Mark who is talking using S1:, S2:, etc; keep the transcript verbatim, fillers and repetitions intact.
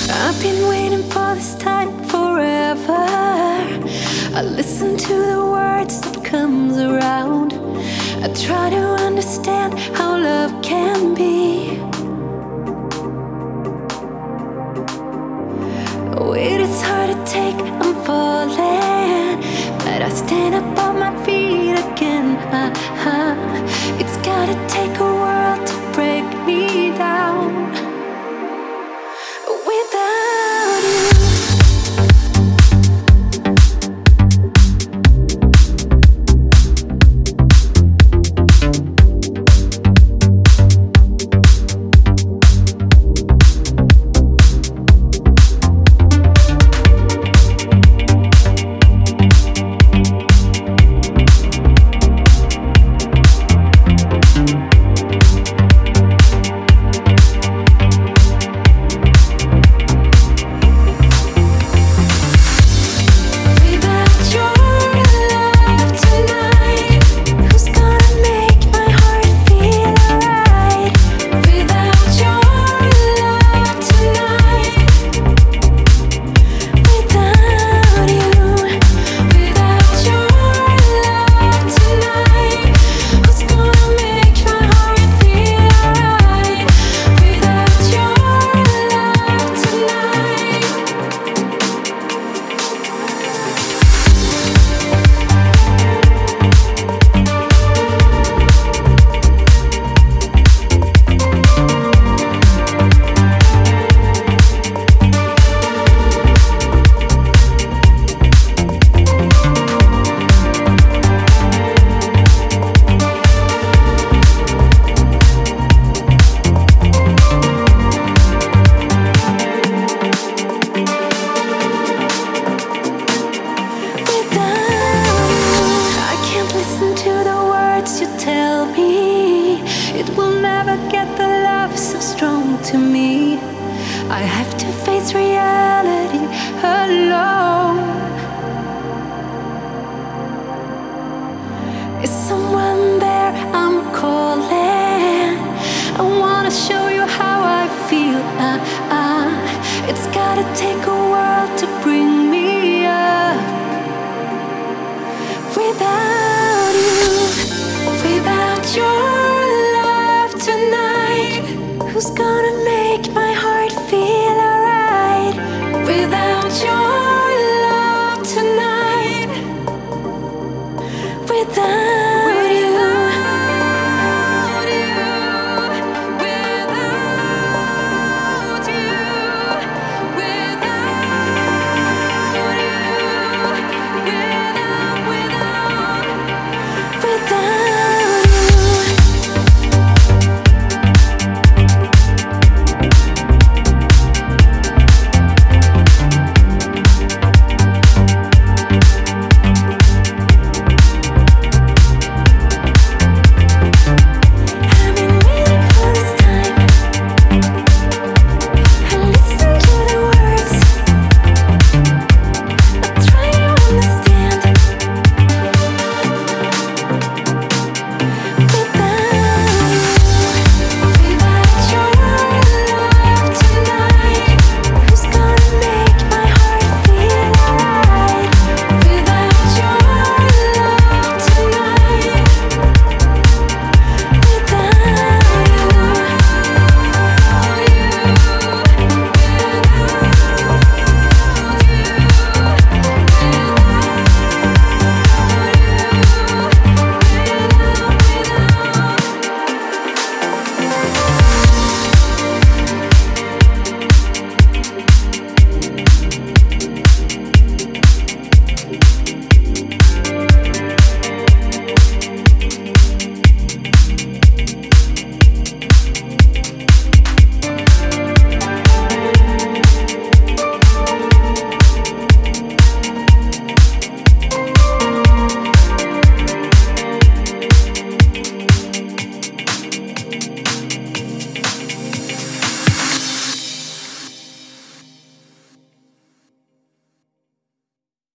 S1: I've been waiting for this time forever. I listen to the words that comes around. I try to understand how love can be. Oh, it is hard to take, I'm falling, but I stand up on my feet again. uh-huh. It's gotta take a world to break me down. Without you, it will never get the love so strong to me. I have to face reality alone. Is someone there? I'm calling. I wanna show you how I feel. uh, uh, It's gotta take a world to bring me up. Without you, without your love tonight, who's gonna make my heart feel alright? Without your